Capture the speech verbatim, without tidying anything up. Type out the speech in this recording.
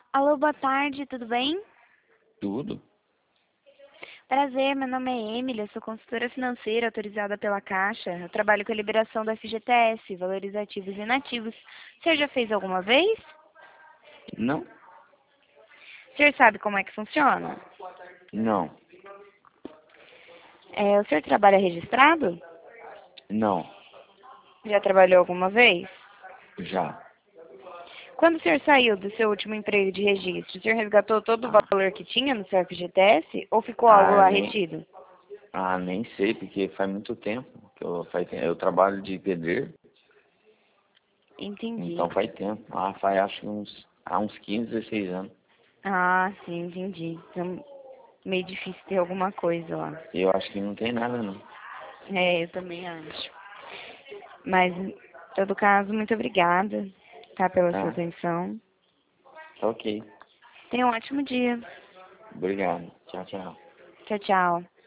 Alô, boa tarde, tudo bem? Tudo? Prazer, meu nome é Emily, eu sou consultora financeira autorizada pela Caixa. Eu trabalho com a liberação do F G T S, valores ativos e inativos. O senhor já fez alguma vez? Não? O senhor sabe como é que funciona? Não. É, o senhor trabalha registrado? Não. Já trabalhou alguma vez? Já. Quando o senhor saiu do seu último emprego de registro, o senhor resgatou todo o Ah, valor que tinha no seu F G T S ou ficou algo ah, lá nem, retido? ah, nem sei, porque faz muito tempo que eu, faz, tempo- eu trabalho de pedreiro, Entendi. então faz tempo. Ah, faz acho que uns, há uns quinze, dezesseis anos. Ah, sim, entendi. Então, meio difícil ter alguma coisa lá. E eu acho que não tem nada, não. É, eu também acho. Mas, em todo caso, muito obrigada, tá, pela sua Tá, atenção. ok. Tenha um ótimo dia. Obrigado. Tchau, tchau. Tchau, tchau.